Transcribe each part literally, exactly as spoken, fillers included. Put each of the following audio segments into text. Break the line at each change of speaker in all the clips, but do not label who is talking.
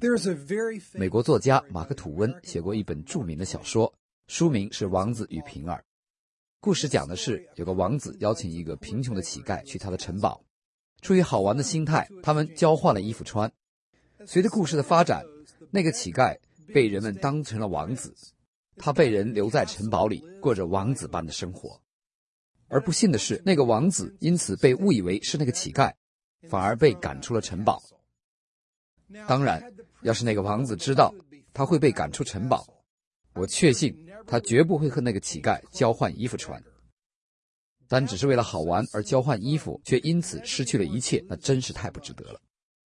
美国作家马克·吐温写过一本著名的小说，书名是《王子与平儿》。故事讲的是有个王子邀请一个贫穷的乞丐去他的城堡，出于好玩的心态，他们交换了衣服穿。随着故事的发展，那个乞丐被人们当成了王子，他被人留在城堡里，过着王子般的生活。而不幸的是，那个王子因此被误以为是那个乞丐，反而被赶出了城堡。当然，要是那个王子知道他会被赶出城堡，我确信他绝不会和那个乞丐交换衣服穿。但只是为了好玩而交换衣服，却因此失去了一切，那真是太不值得了。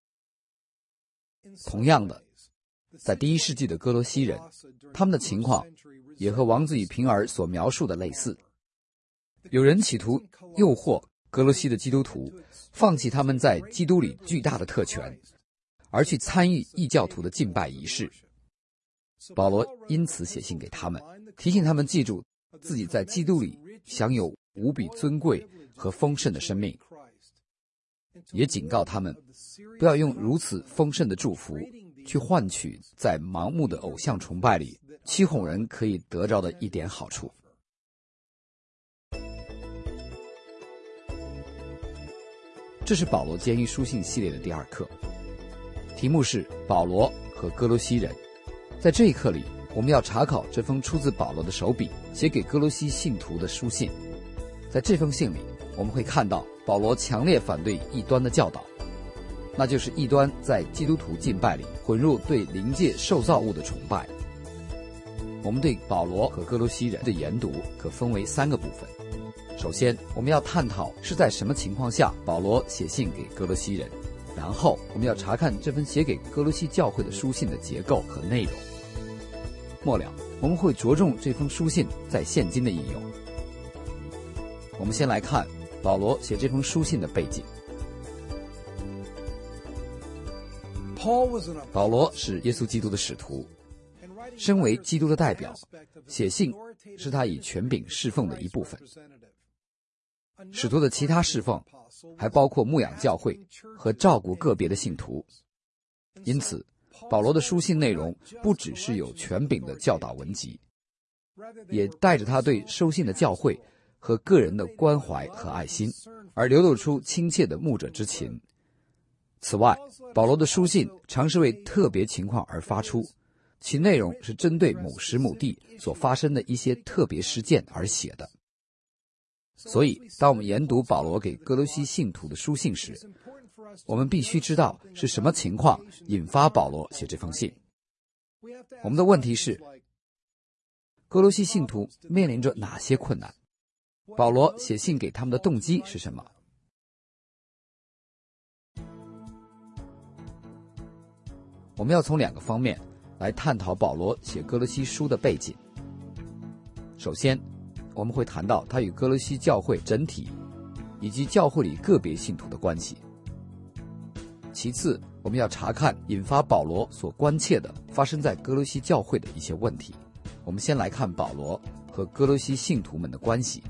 同样的，在第一世纪的哥罗西人，他们的情况也和王子与平儿所描述的类似。有人企图诱惑哥罗西的基督徒放弃他们在基督里巨大的特权，而去参与异教徒的敬拜仪式。保罗因此写信给他们，提醒他们记住自己在基督里享有无比尊贵和丰盛的生命，也警告他们不要用如此丰盛的祝福去换取在盲目的偶像崇拜里欺哄人可以得着的一点好处。这是保罗监狱书信系列的第二课，题目是保罗和哥罗西人。在这一课里，我们要查考这封出自保罗的手笔写给哥罗西信徒的书信。在这封信里，我们会看到保罗强烈反对异端的教导，那就是异端在基督徒敬拜里混入对灵界受造物的崇拜。我们对保罗和哥罗西人的研读可分为三个部分。首先，我们要探讨是在什么情况下保罗写信给哥罗西人，然后我们要查看这份写给哥罗西教会的书信的结构和内容。末了，我们会着重这封书信在现今的应用。我们先来看保罗写这封书信的背景。保罗是耶稣基督的使徒，身为基督的代表，写信是他以权柄侍奉的一部分。使徒的其他侍奉还包括牧养教会和照顾个别的信徒，因此保罗的书信内容不只是有权柄的教导文集，也带着他对收信的教会和个人的关怀和爱心，而流露出亲切的牧者之情。此外，保罗的书信常是为特别情况而发出，其内容是针对某时某地所发生的一些特别事件而写的。所以，当我们研读保罗给哥罗西信徒的书信时，我们必须知道是什么情况引发保罗写这封信。我们的问题是，哥罗西信徒面临着哪些困难？保罗写信给他们的动机是什么？我们要从两个方面来探讨保罗写哥罗西书的背景。首先，我们会谈到他与哥罗西教会整体以及教会里个别信徒的关系。其次，我们要查看引发保罗所关切的发生在哥罗西教会的一些问题。我们先来看保罗和哥罗西信徒们的关系。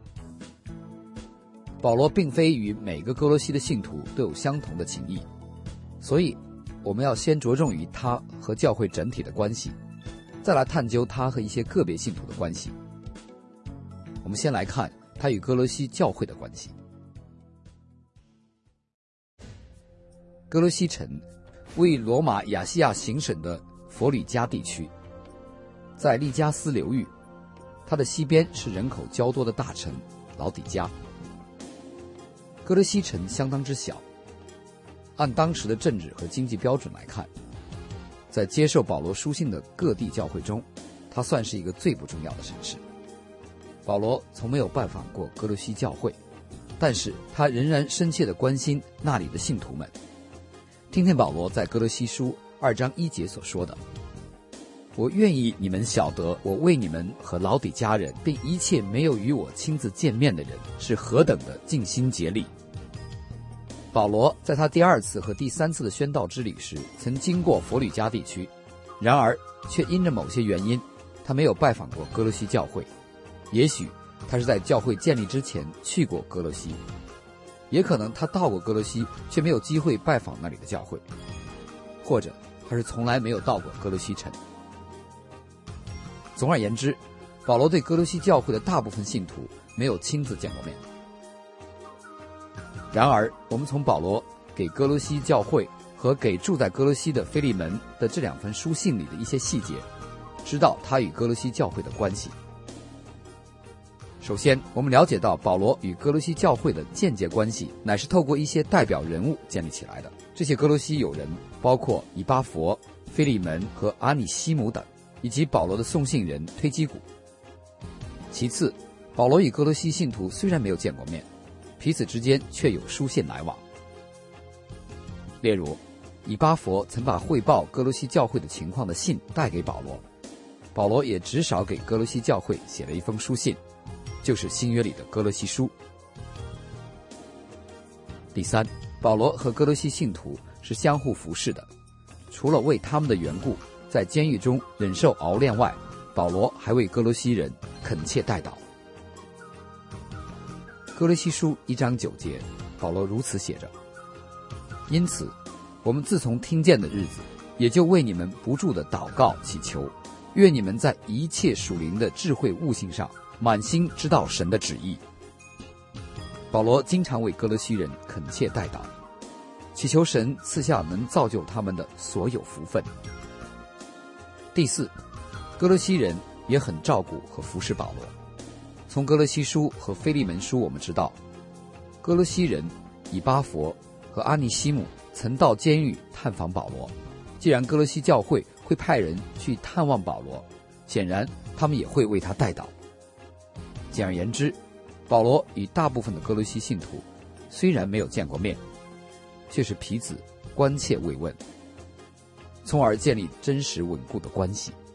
保罗并非与每个哥罗西的信徒都有相同的情谊，所以我们要先着重于他和教会整体的关系，再来探究他和一些个别信徒的关系。我们先来看他与哥罗西教会的关系。哥罗西城位于罗马亚细亚行省的佛吕加地区，在利加斯流域，它的西边是人口较多的大城老底加。哥罗西城相当之小，按当时的政治和经济标准来看，在接受保罗书信的各地教会中，它算是一个最不重要的城市。保罗从没有拜访过哥罗西教会，但是他仍然深切地关心那里的信徒们。听听保罗在哥罗西书二章一节所说的：我愿意你们晓得，我为你们和老底嘉人，并一切没有与我亲自见面的人，是何等的尽心竭力。保罗在他第二次和第三次的宣道之旅时，曾经过佛吕加地区，然而却因着某些原因，他没有拜访过哥罗西教会。也许他是在教会建立之前去过哥罗西，也可能他到过哥罗西，却没有机会拜访那里的教会，或者他是从来没有到过哥罗西城。总而言之，保罗对哥罗西教会的大部分信徒没有亲自见过面。然而，我们从保罗给哥罗西教会和给住在哥罗西的腓利门的这两封书信里的一些细节，知道他与哥罗西教会的关系。首先，我们了解到保罗与哥罗西教会的间接关系乃是透过一些代表人物建立起来的。这些哥罗西友人包括以巴弗、腓利门和阿尼西姆等，以及保罗的送信人推基古。其次，保罗与哥罗西信徒虽然没有见过面，彼此之间却有书信来往。例如，以巴弗曾把汇报哥罗西教会的情况的信带给保罗，保罗也至少给哥罗西教会写了一封书信，就是新约里的哥罗西书。第三，保罗和哥罗西信徒是相互服侍的，除了为他们的缘故在监狱中忍受熬炼外，保罗还为哥罗西人恳切代祷。哥罗西书一章九节，保罗如此写着：因此，我们自从听见的日子，也就为你们不住的祷告祈求，愿你们在一切属灵的智慧悟性上，满心知道神的旨意。保罗经常为哥罗西人恳切代祷，祈求神赐下能造就他们的所有福分。第四，哥罗西人也很照顾和服侍保罗。从哥罗西书和腓利门书我们知道，哥罗西人以巴弗和阿尼西姆曾到监狱探访保罗。既然哥罗西教会会派人去探望保罗，显然他们也会为他代祷。简而言之，保罗与大部分的哥罗西信徒虽然没有见过面，却是彼此关切慰问，从而建立真实稳固的关系。